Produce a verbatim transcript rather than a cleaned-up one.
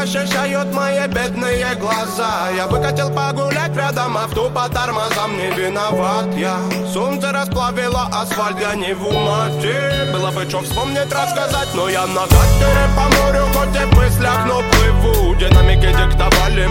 защищают мои бедные глаза. Я бы хотел погулять рядом, авто по тормозам не виноват я. Солнце расплавило асфальт, я не в умате. Было бы что вспомнить, рассказать, но я на катере по морю, хоть и в мыслях, но плыву. Динамики диктовали